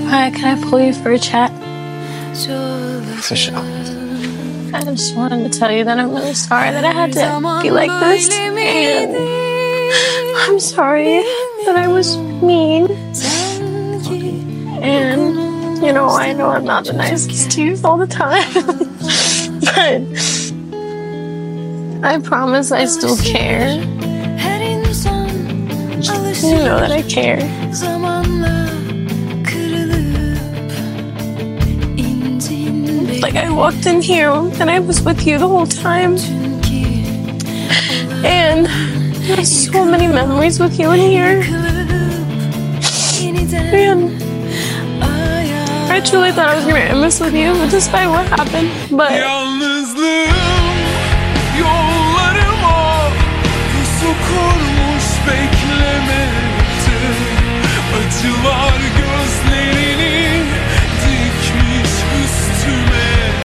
Hi, can I pull you for a chat? For sure. I just wanted to tell you that I'm really sorry that I had to be like this. And I'm sorry that I was mean. And, you know I'm not the nicest to you all the time. But I promise I still care. You know that I care. Like, I walked in here and I was with you the whole time. And there's so many memories with you in here. And I truly thought I was gonna end this with you, despite what happened. But Yalnızlığım yollarıma pusu kurmuş beklemekte. Acılar